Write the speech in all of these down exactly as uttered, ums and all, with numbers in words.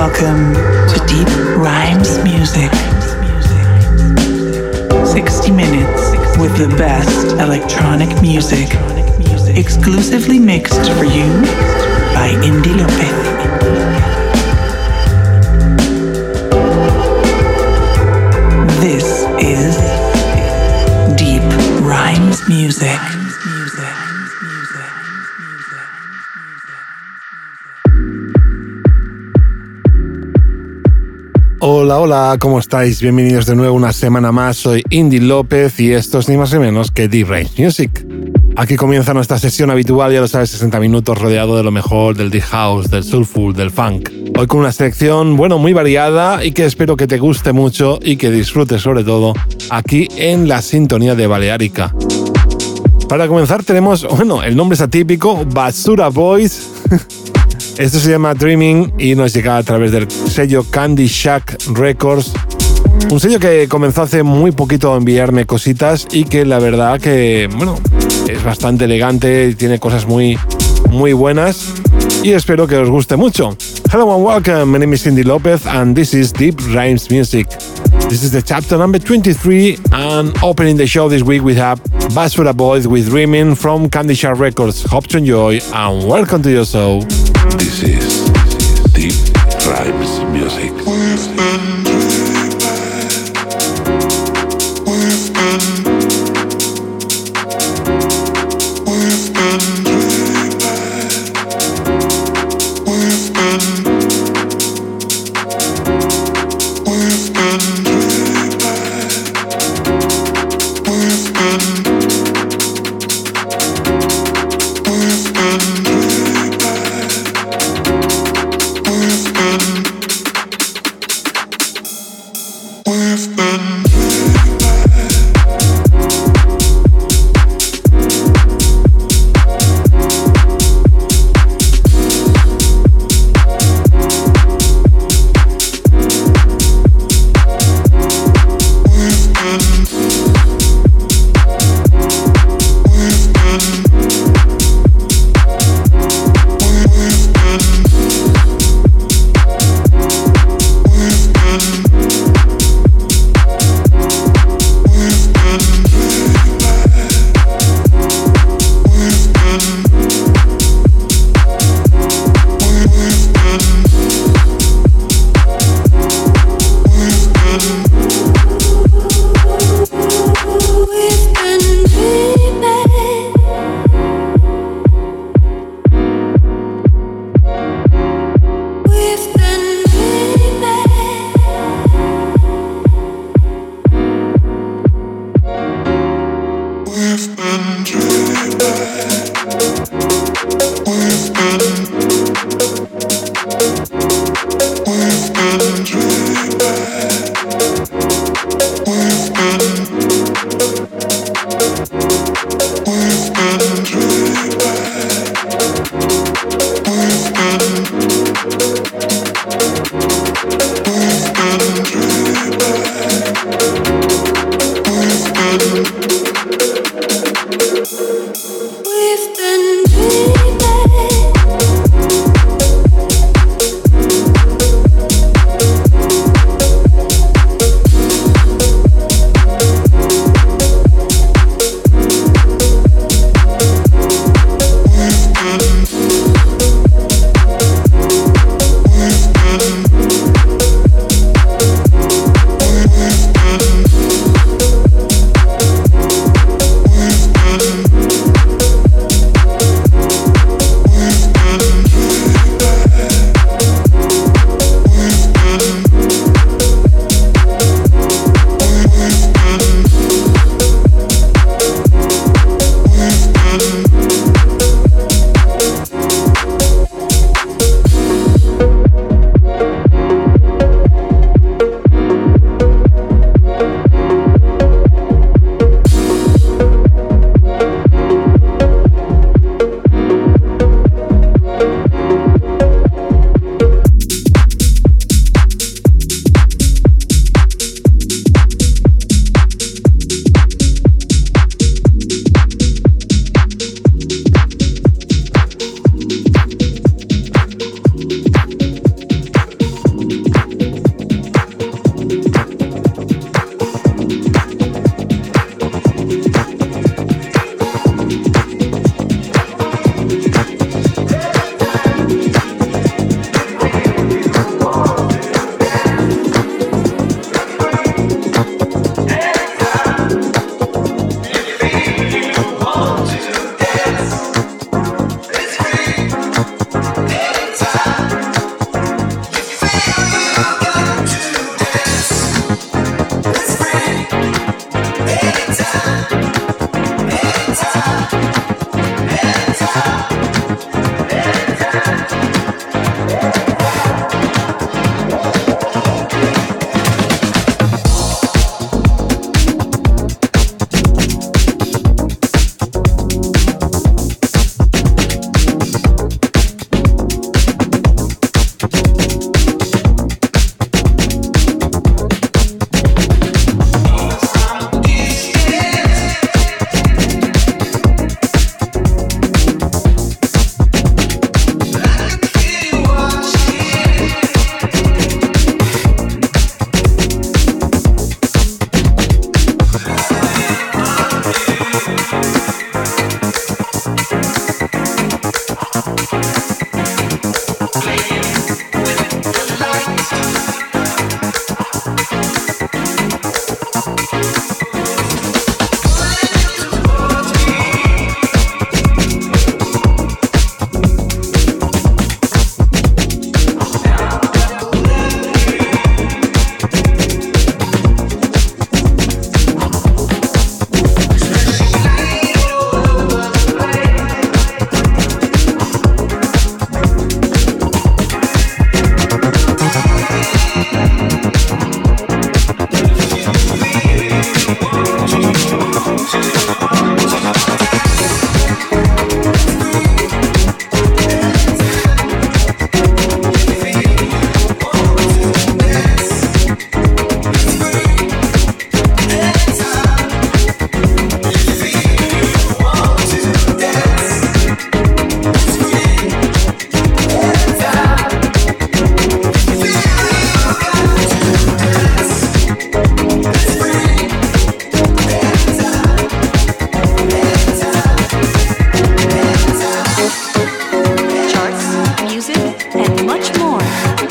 Welcome to Deep Rhymes Music. sixty minutes with the best electronic music. Exclusively mixed for you by Indy Lopez. This is Deep Rhymes Music. Hola, hola, ¿cómo estáis? Bienvenidos de nuevo una semana más. Soy Indy López y esto es ni más ni menos que Deep Rhymes Music. Aquí comienza nuestra sesión habitual, ya lo sabes, sesenta minutos rodeado de lo mejor del deep house, del soulful, del funk. Hoy con una selección, bueno, muy variada y que espero que te guste mucho y que disfrutes sobre todo aquí en la sintonía de Balearica. Para comenzar tenemos, bueno, el nombre es atípico, Basura Boys. Esto se llama Dreaming y nos llega a través del sello Candy Shack Records. Un sello que comenzó hace muy poquito a enviarme cositas y que la verdad que, bueno, es bastante elegante y tiene cosas muy, muy buenas y espero que os guste mucho. Hello and welcome, my name is Indy Lopez and this is Deep Rhymes Music. This is the chapter number twenty-three and opening the show this week we have Basura Boys with Dreaming from Candy Shack Records. Hope to enjoy and welcome to your show. This is Deep Rhymes Music. We've been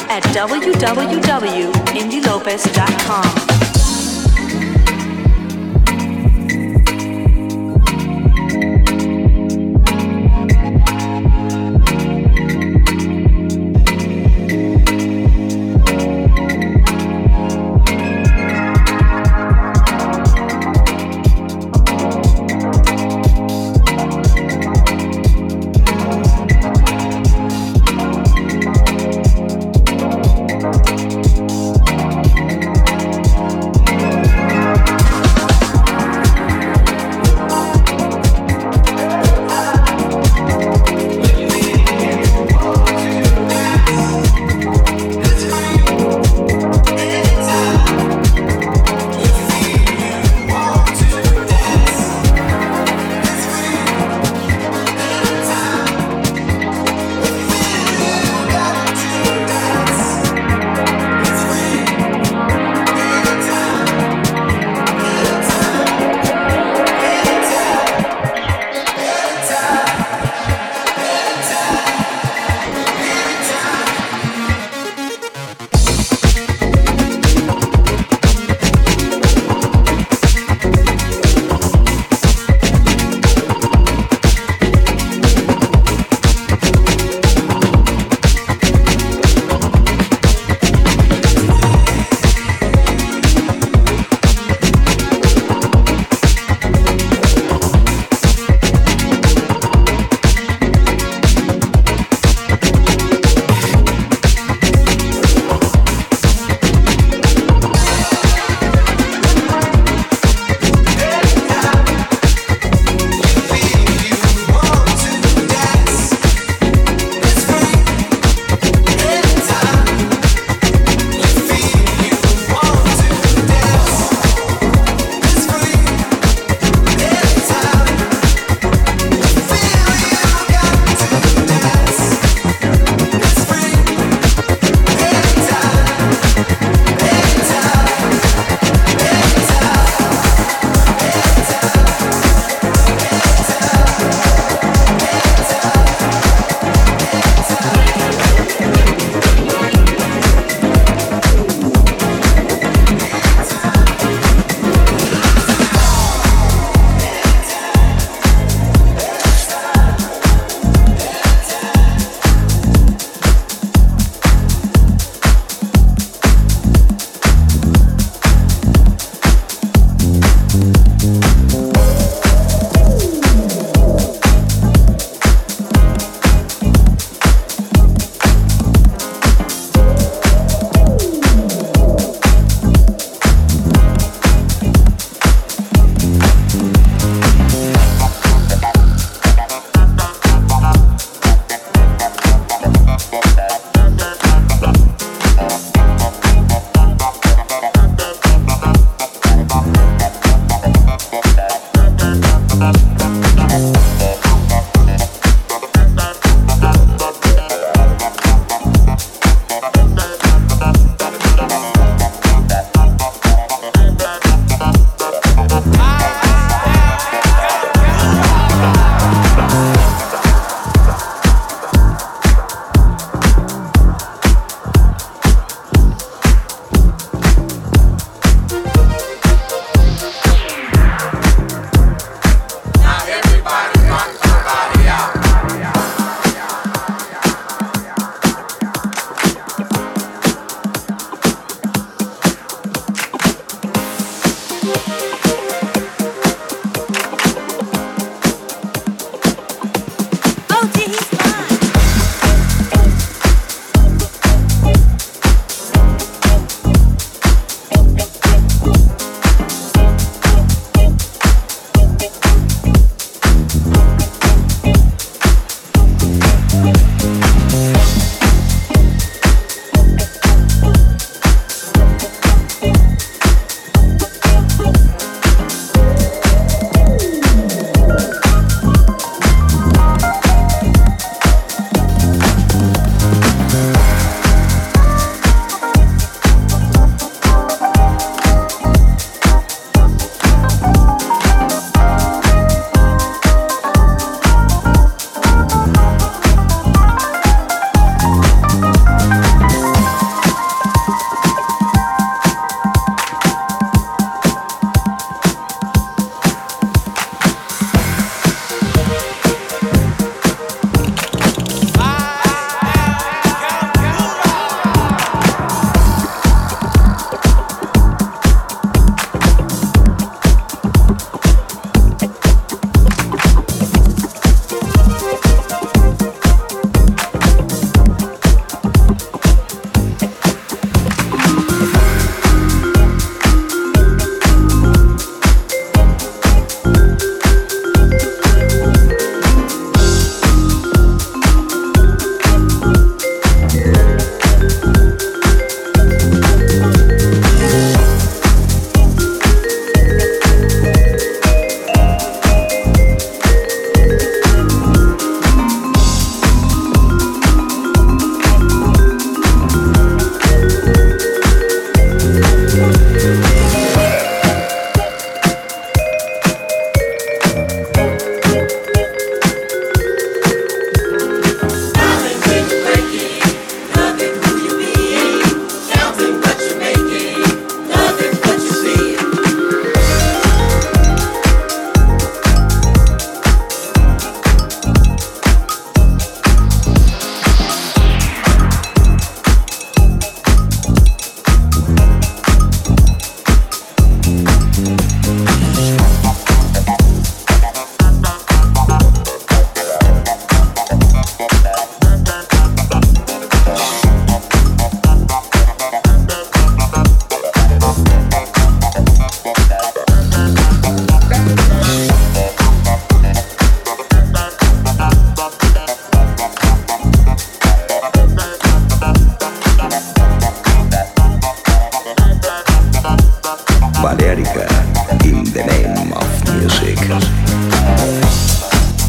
at w w w dot indy lopez dot com.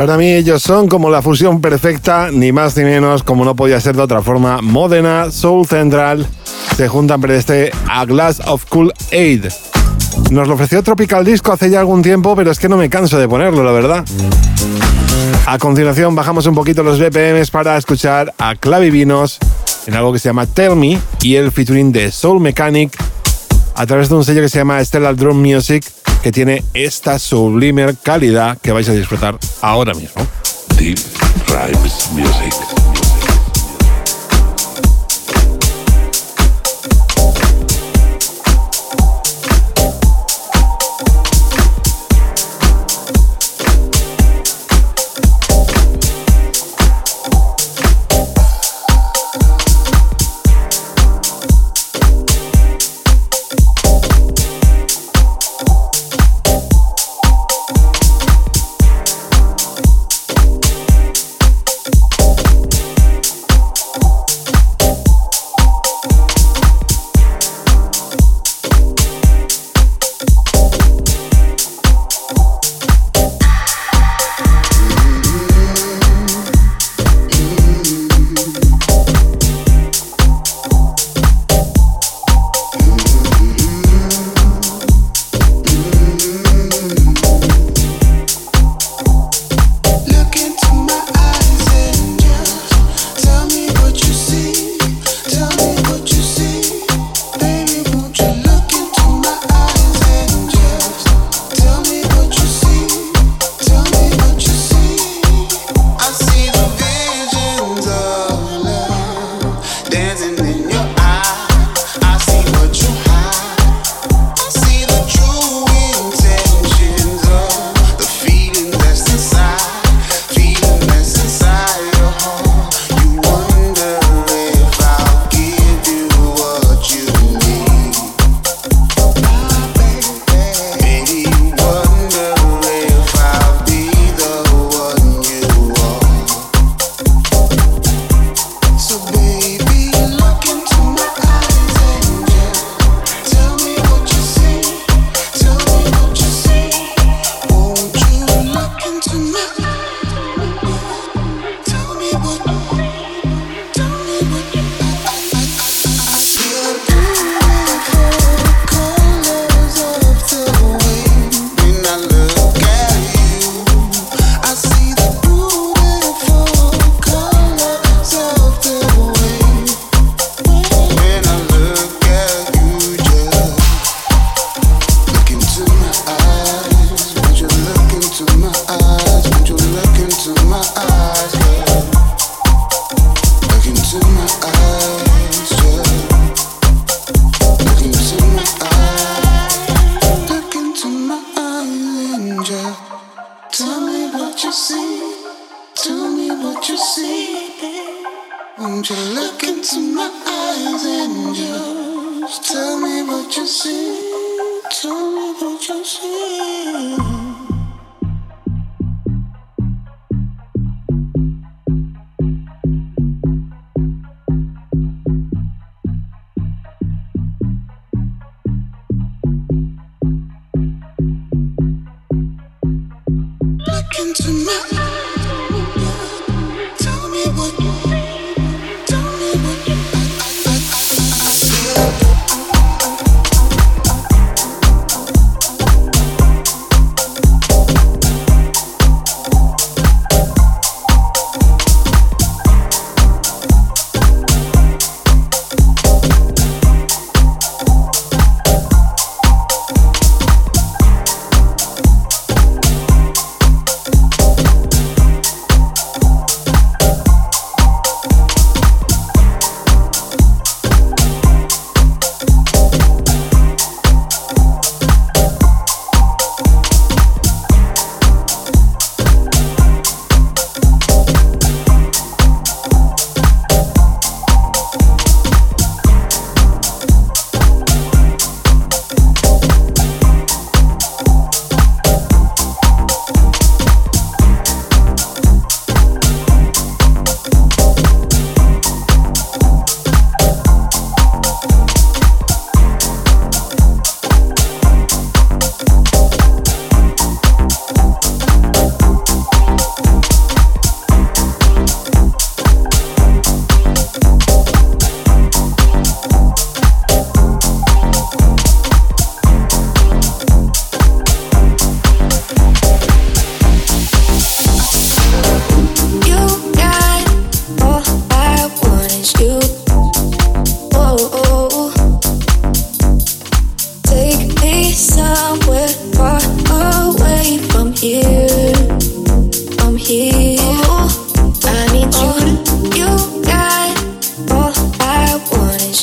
Para mí ellos son como la fusión perfecta, ni más ni menos, como no podía ser de otra forma. Modena, Soul Central, se juntan para este A Glass of Cool Aid. Nos lo ofreció Tropical Disco hace ya algún tiempo, pero es que no me canso de ponerlo, la verdad. A continuación bajamos un poquito los B P Ms para escuchar a Clavivinos en algo que se llama Tell Me y el featuring de Soul Mechanic a través de un sello que se llama Stellar Drum Music, que tiene esta sublime calidad que vais a disfrutar ahora mismo. Deep Tribes Music.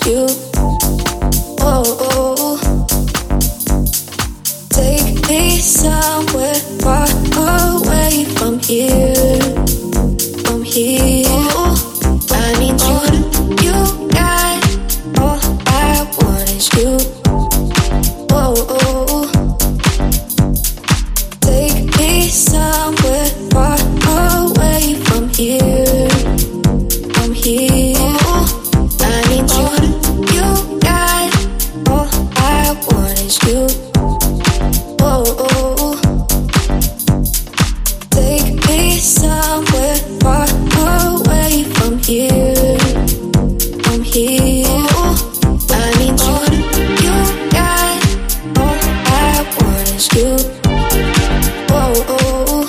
you. Oh, oh. Take me somewhere far away from here, from here. I need you, you got all I want is you. Oh, oh. Take me somewhere far away from here, from here. I need you, you got all I want is you. Oh, oh. Take me somewhere far away from here, from here. I need you, you got all I want is you. Oh, oh.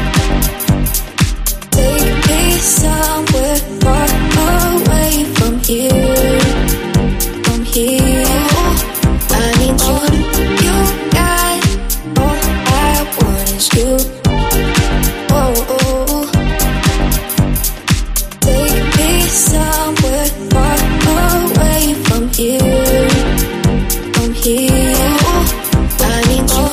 Take me somewhere far away from here, from here. I need you, you got all I want is you. Oh, oh. Take me somewhere far away from here, from here. I need you.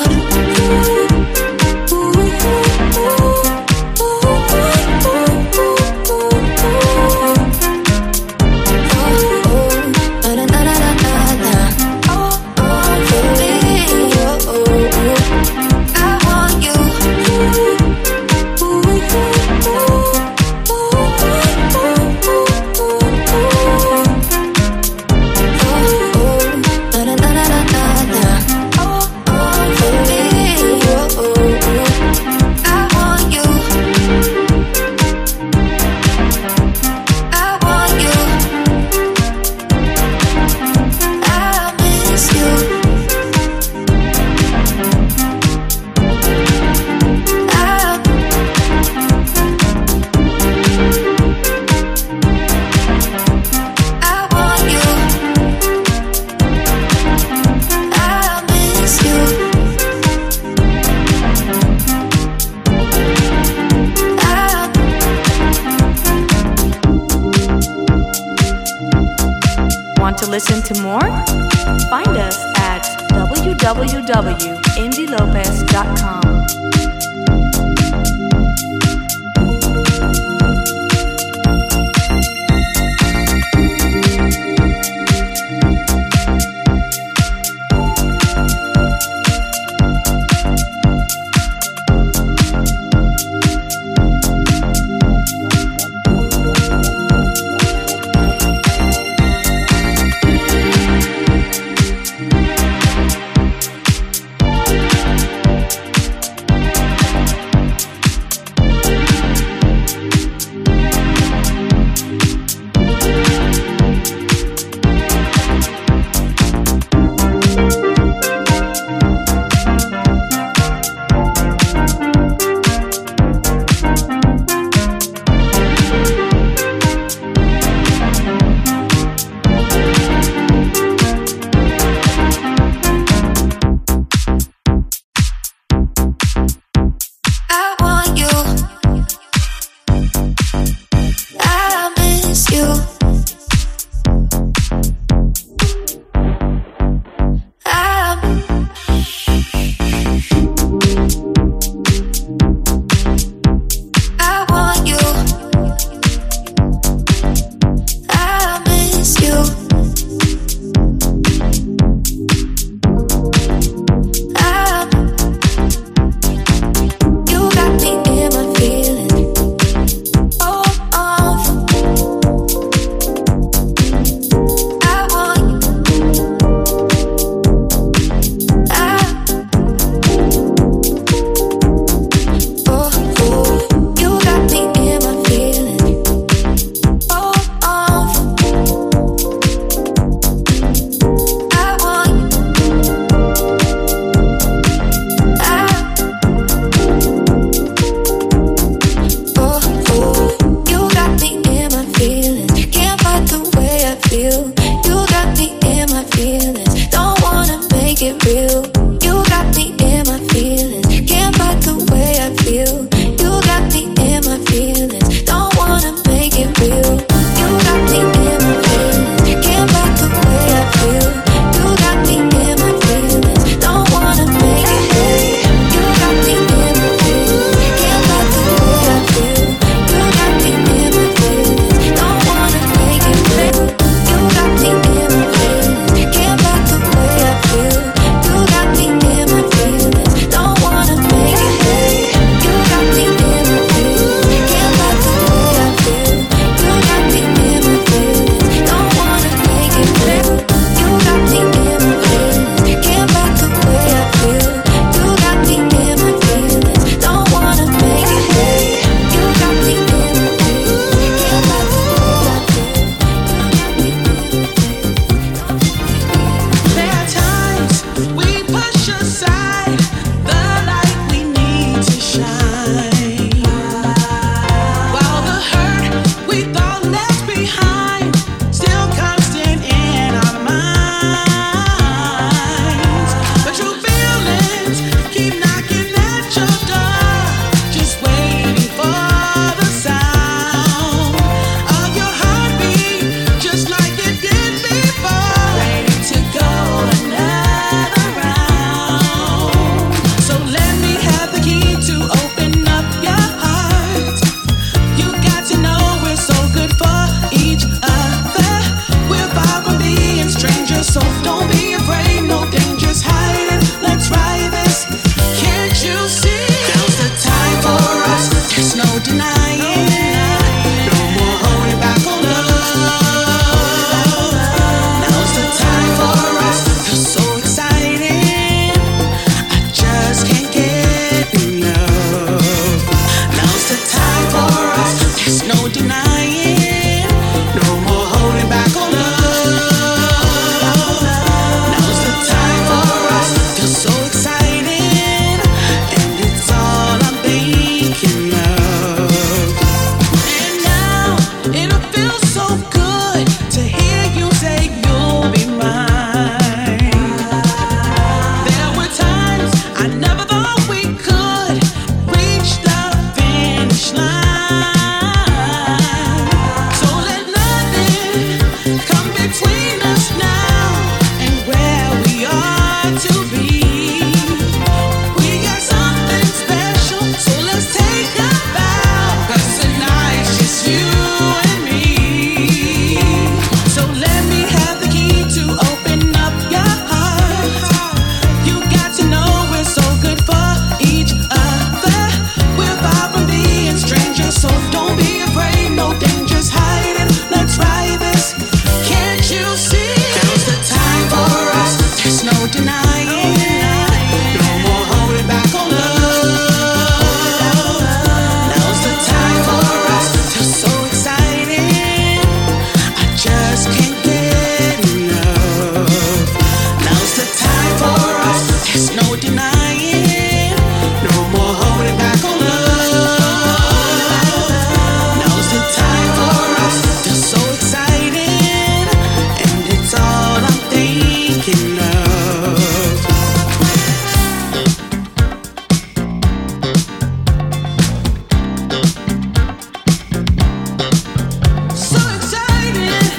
Want to listen to more? Find us at w w w dot indy lopez dot com. Feel you got me in my feelings. Can't fight the so don't be afraid. No danger's hiding. Let's ride this. Can't you see? Now's the time for us. There's no denying. No more holding back on love. Now's the time for us. Feels so exciting. I just can't get enough. Now's the time for us. There's no denying. No more holding back on love. Now's the time for us. Feels so exciting, and it's all I'm thinking of. And now it feels so good to hear you say you'll be mine. There were times I never thought we could reach the finish line. So let nothing come between us now and where we are to be. We got something special, so let's take a bow. 'Cause tonight's just you and me. So let me have the key to open up your heart. You got to know we're so good for each other. We're far from being strangers, so don't be afraid. No danger's hiding. Let's ride this. Can't you see? Now's the time for us. There's no denying. No more holding back on love. Now's the time for us. Feels so exciting. I just can't get enough. Now's the time for us. There's no denying. No more holding back on love. Now's the time for us. Feels so exciting, and it's all I'm thinking of. So excited.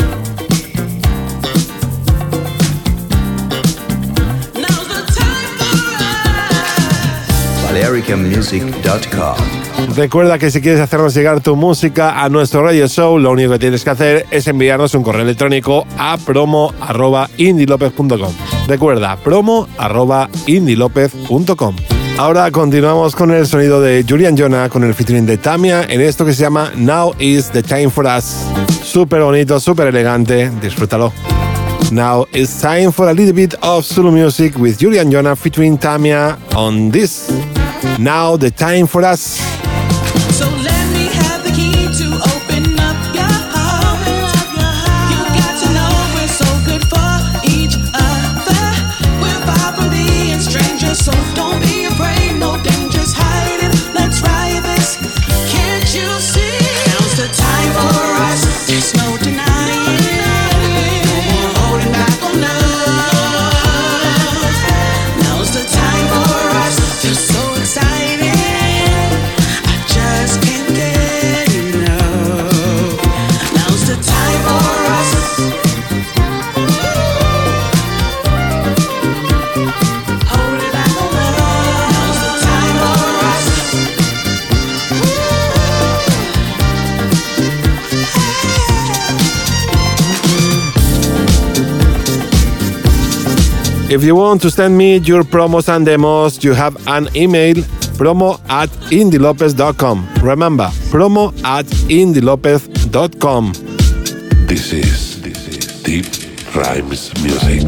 Now's the time for us. Balearica Music punto com. Recuerda que si quieres hacernos llegar tu música a nuestro radio show, lo único que tienes que hacer es enviarnos un correo electrónico a promo arroba indilopez punto com. Recuerda, promo arroba indilopez punto com. Ahora continuamos con el sonido de Julian Jonah con el featuring de Tamia en esto que se llama Now is the Time for Us. Súper bonito, súper elegante, disfrútalo. Now it's time for a little bit of Zulu music with Julian Jonah featuring Tamia on this. Now the Time for Us. So let me have the key to open up your heart. You got to know we're so good for each other. We're far from being strangers, so don't be afraid. No danger's hiding. Let's ride this. Can't you see? Now's the time for us. There's no denying. No more holding back on love. Now's the time for us. Feels so exciting. I just can't get enough. Now's the time for us. Hold it back on love. Now's the time for us. If you want to send me your promos and demos, you have an email, promo at indilopez dot com. Remember, promo at indilopez dot com. This is, this is Deep Rhymes Music.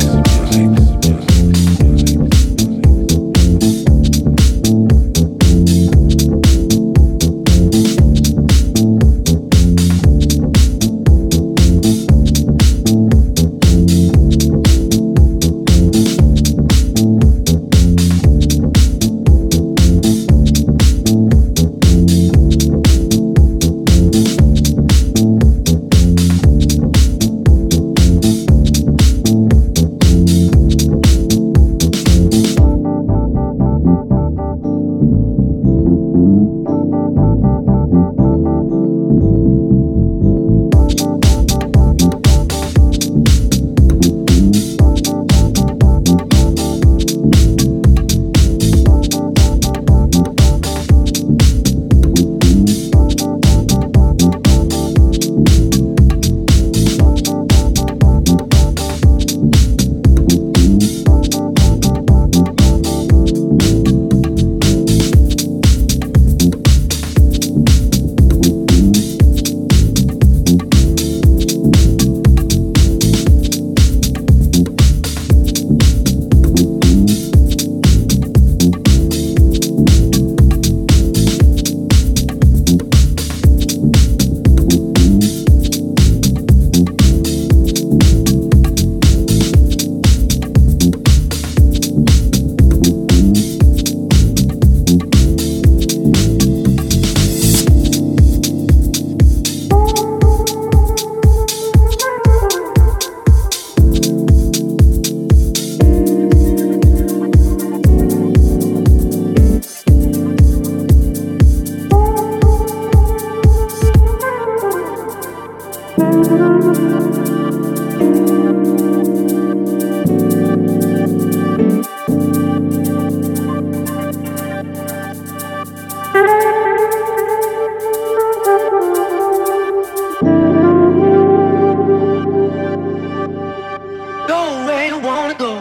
Go where you wanna go.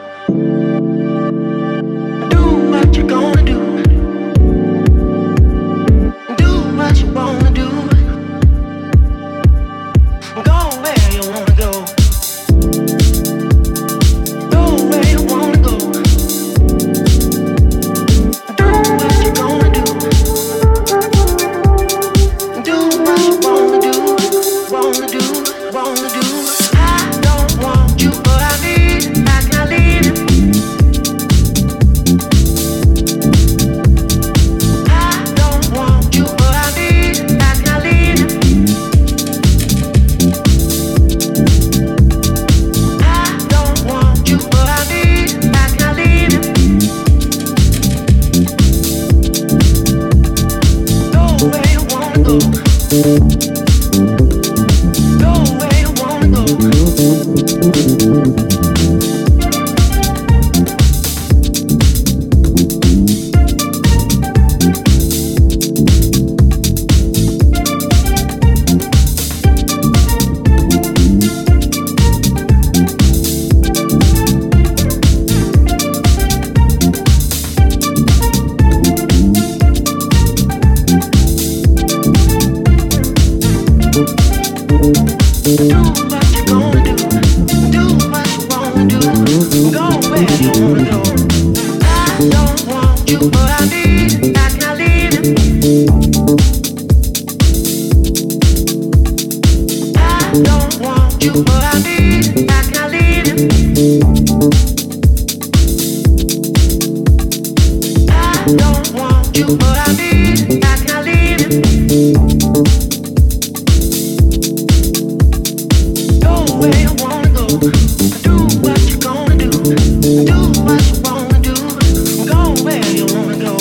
Do what you're gonna do. Do what you wanna do. Go where you wanna go. Go where you wanna go. Do what you're gonna do. Do what you wanna do. Wanna do, wanna do. I don't want you, but I need. I can't leave it. I don't want you, but I need. I can't leave it. I don't want you, but I need. I can't leave it. Go where you wanna go. Go where you wanna go. Do what you gonna do. Do what you wanna do. Go where you wanna go. I don't want you, but I need. I can't leave it. I don't want you, but I need. I can't leave it. I don't want you, but I need. I can't leave it. Where you wanna go, do what you gonna do, do what you wanna do, go where you wanna go.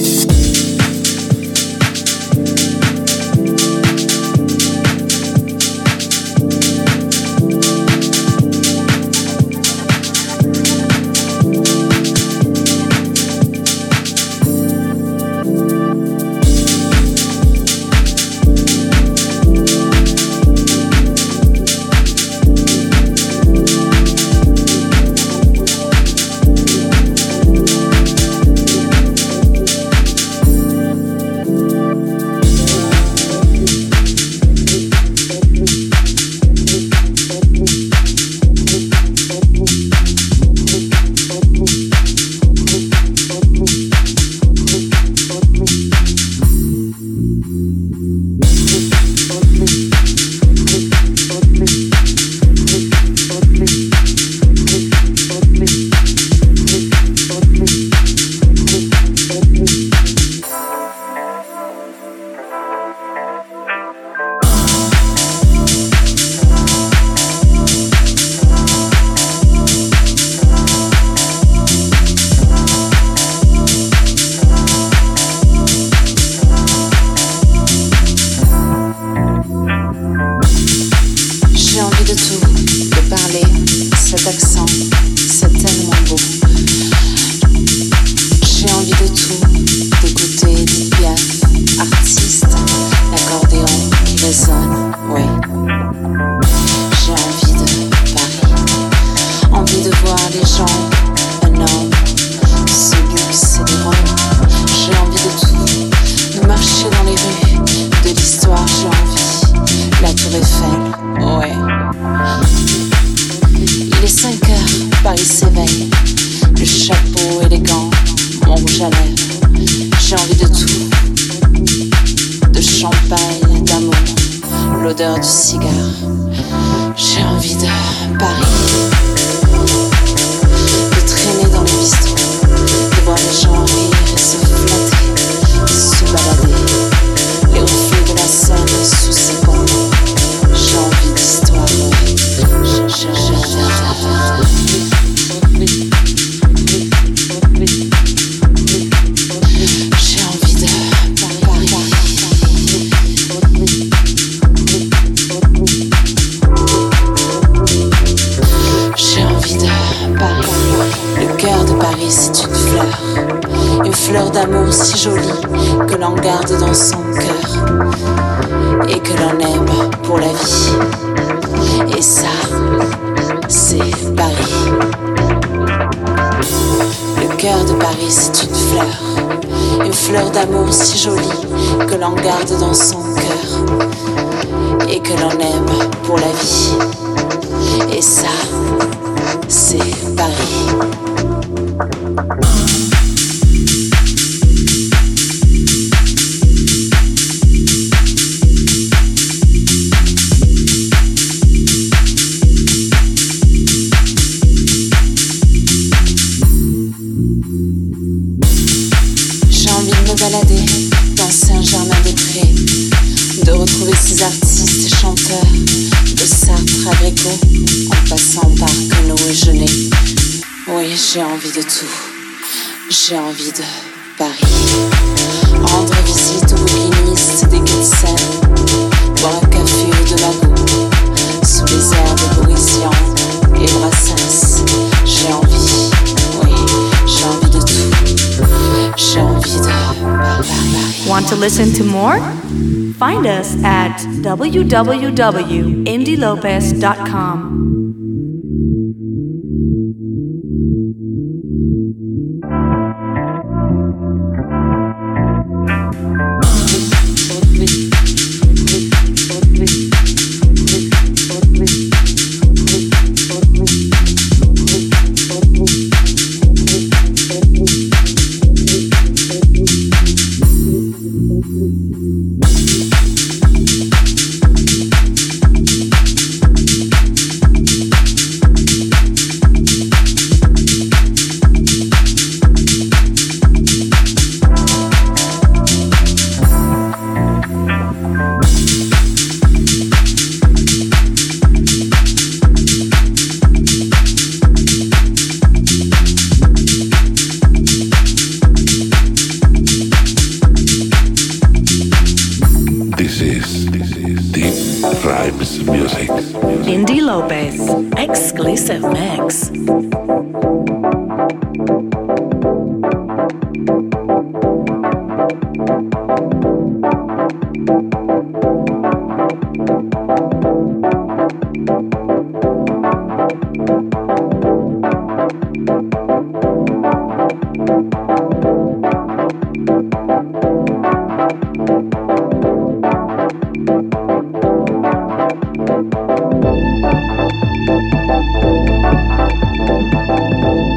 L'odeur du cigare, j'ai envie de Paris, de traîner dans les bistrots, de voir les gens rire et se flatter, se balader, les reflets de la Seine sous ses bandeaux. J'ai envie d'histoire, j'ai, j'ai, j'ai, j'ai envie de Paris. J'ai envie de Paris. Le cœur de Paris, c'est une fleur. Une fleur d'amour si jolie que l'on garde dans son cœur et que l'on aime pour la vie. Et ça, c'est Paris, c'est une fleur, une fleur d'amour si jolie que l'on garde dans son cœur et que l'on aime pour la vie. Et ça, c'est Paris. Balader dans Saint-Germain-des-Prés, de retrouver ces artistes et chanteurs, de Sartre à Gréco, en passant par Queneau et Genet. Oui, j'ai envie de tout, j'ai envie de Paris. Rendre visite aux bouquinistes des quais de Seine, boire un café de Magot, sous les airs de Bourisian et Brassens. J'ai envie, oui, j'ai envie de tout, j'ai envie de Paris. Want to listen to more? Find us at w w w dot indy lopez dot com. Indy Lopez, exclusive mix. Thank you.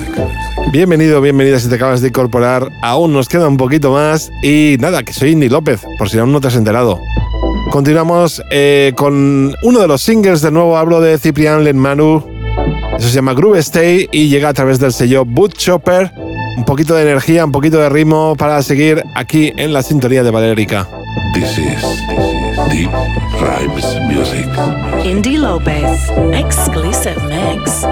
Bienvenido, bienvenida si te acabas de incorporar. Aún nos queda un poquito más. Y nada, que soy Indy López, por si aún no te has enterado. Continuamos eh, con uno de los singles del nuevo hablo de Ciprián Lenmanu. Eso se llama Groove Stay y llega a través del sello Boot Chopper. Un poquito de energía, un poquito de ritmo para seguir aquí en la sintonía de Valérica. This is Deep Rhymes Music. Indy Lopez, exclusive mix.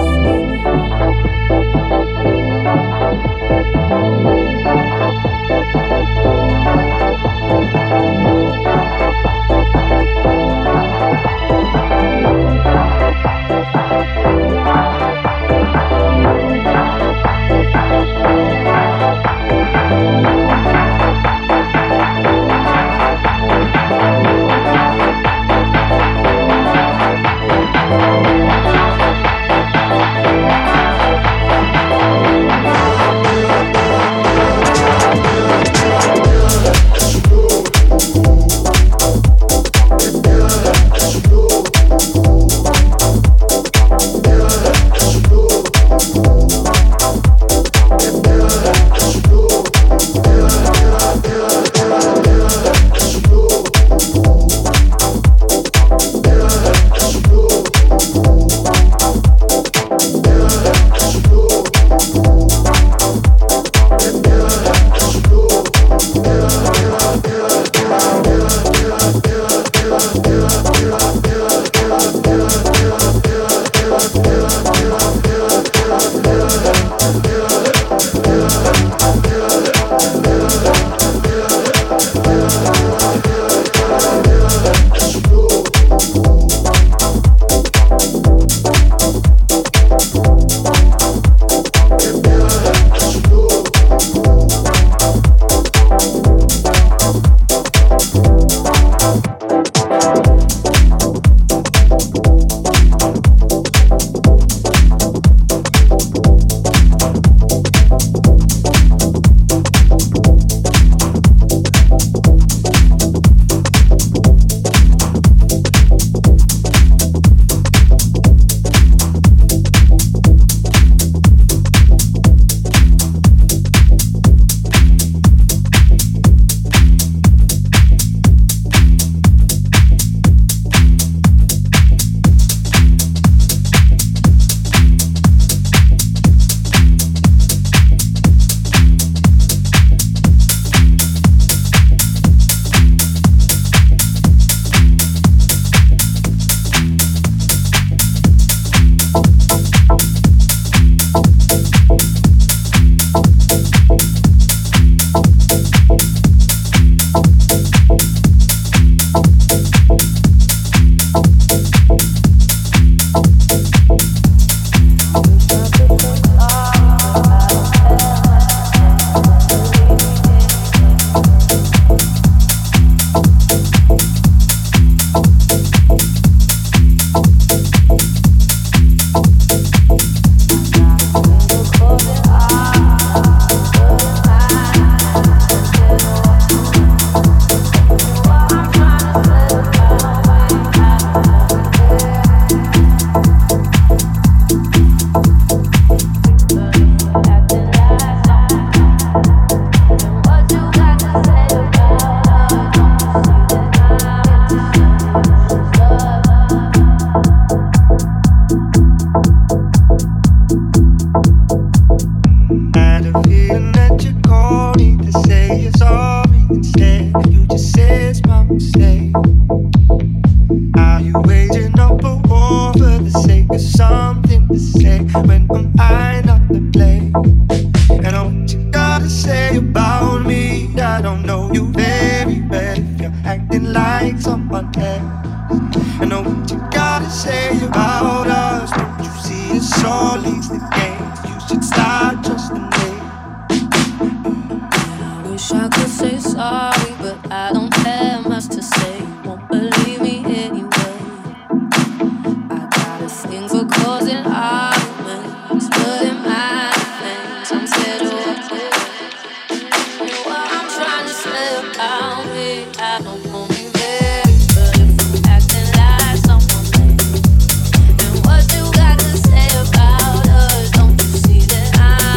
What you got to say about us? Don't you see that I'm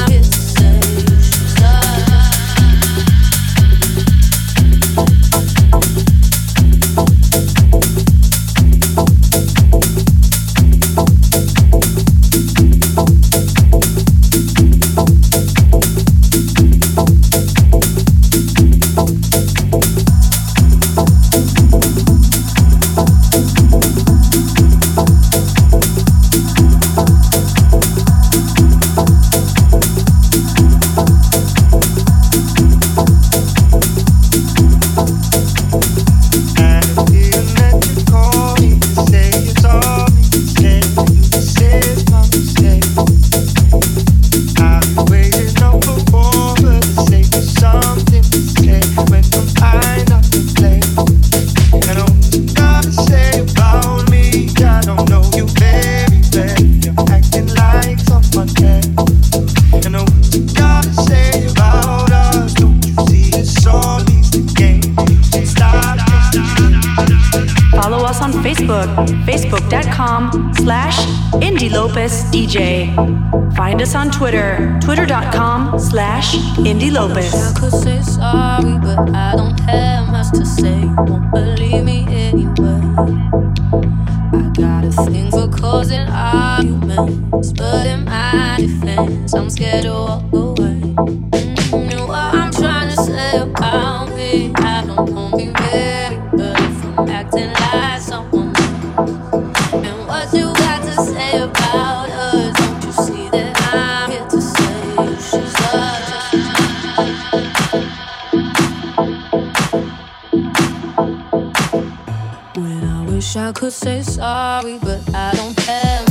Facebook, facebook.com slash Indy Lopez DJ. Find us on Twitter, twitter.com slash Indy Lopez. I could say sorry, but I don't have much to say. You won't believe me anyway. I got a thing for causing arguments, but in my defense, I'm scared to walk away. Mm, know what I'm trying to say about me? I don't want me ready, but if I'm acting like someone else, and what you got to say about us? Don't you see that I'm here to say you should start? When I wish I could say sorry, but I don't have.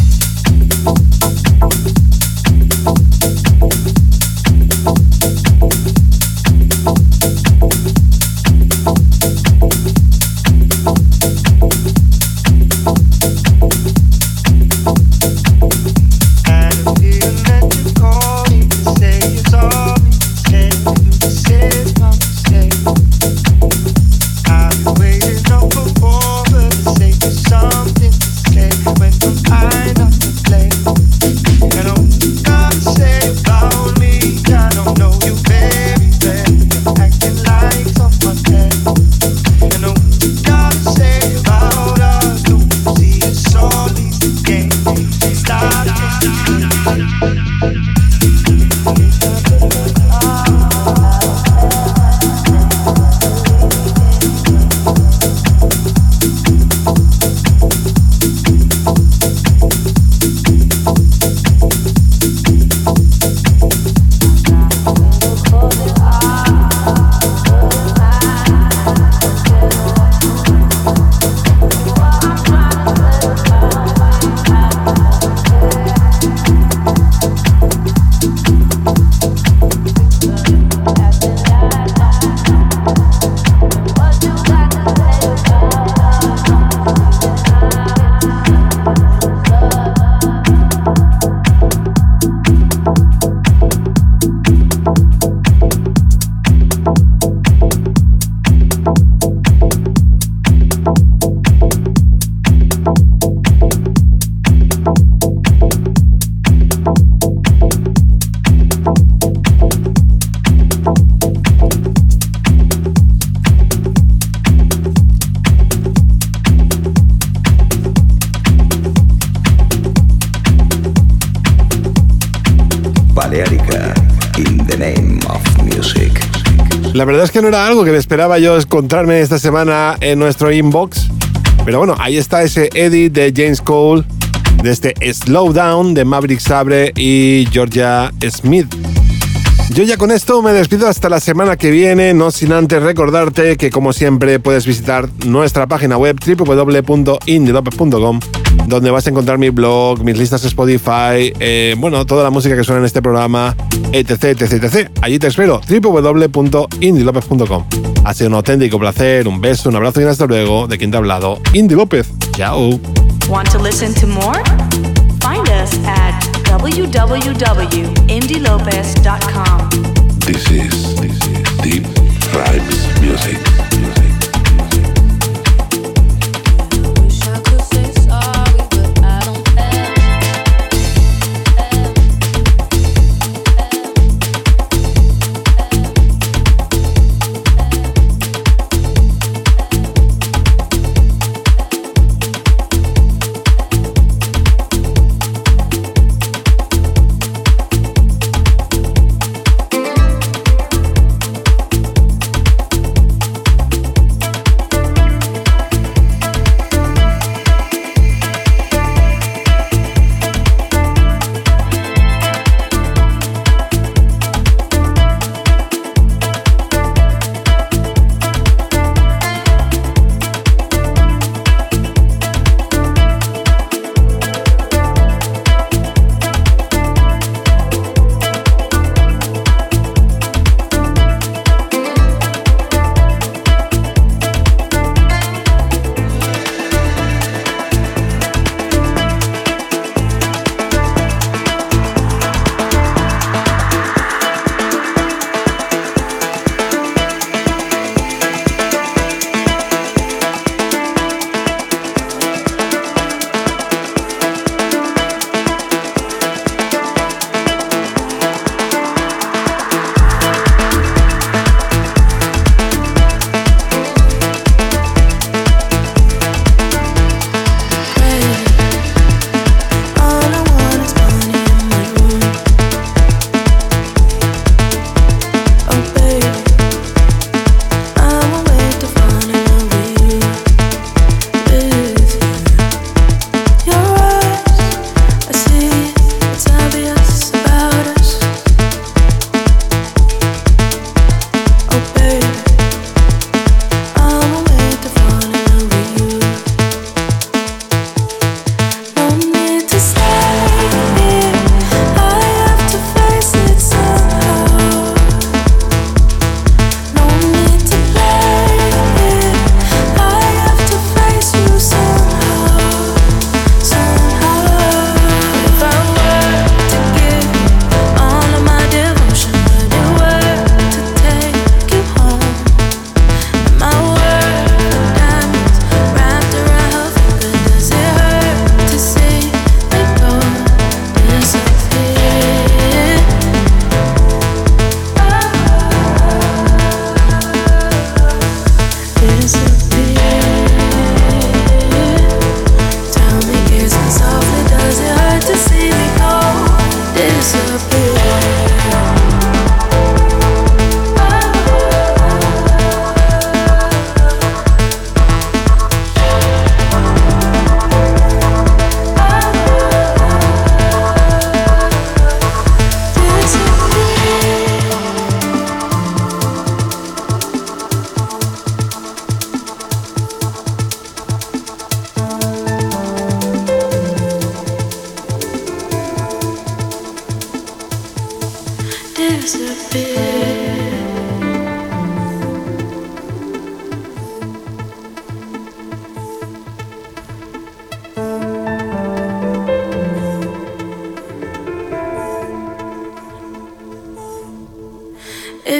La verdad es que no era algo que me esperaba yo encontrarme esta semana en nuestro inbox. Pero bueno, ahí está ese edit de James Cole, de este Slow Down de Maverick Sabre y Georgia Smith. Yo ya con esto me despido hasta la semana que viene, no sin antes recordarte que como siempre puedes visitar nuestra página web doble u doble u doble u punto indie lopez punto com, donde vas a encontrar mi blog, mis listas Spotify, eh, bueno, toda la música que suena en este programa, etc, etc, etc. Allí te espero, doble u doble u doble u punto indie lopez punto com. Ha sido un auténtico placer, un beso, un abrazo y hasta luego. De quien te ha hablado, Indy López. Chao. Want to listen to more? Find us at w w w dot indy lopez dot com. This is, this is Deep Rhymes Music.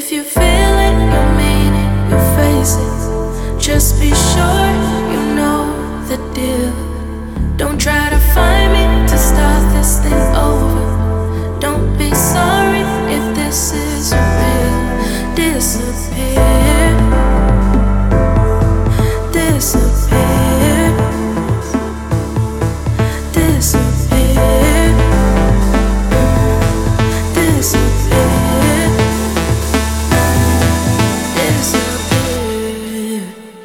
If you feel it, you mean it, you face it. Just be sure you know the deal. Don't try to find me to start this thing over. Don't be sorry if this is real. Disappear, disappear, disappear, disappear, disappear.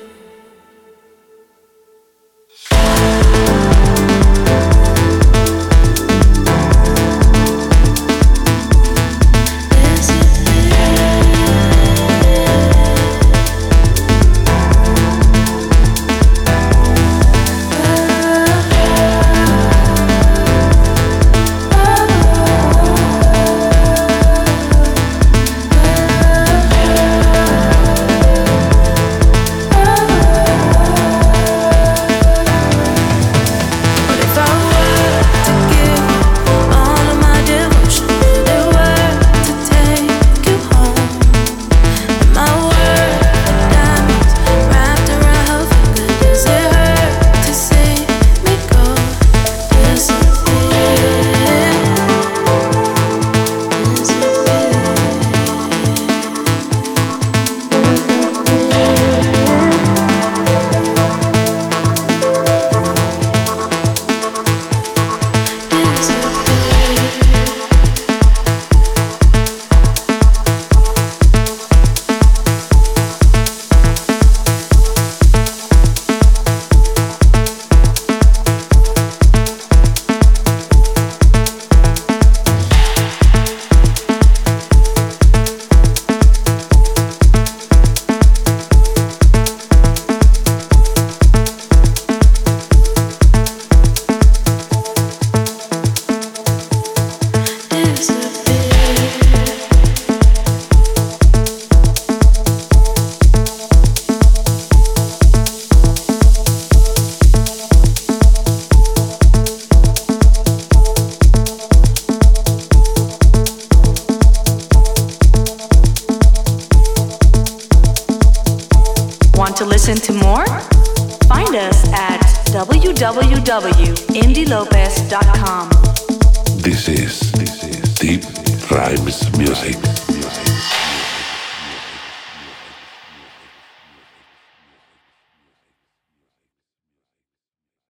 Want to listen to more? Find us at w w w dot indy lopez dot com. This is, this is Deep Rhymes Music.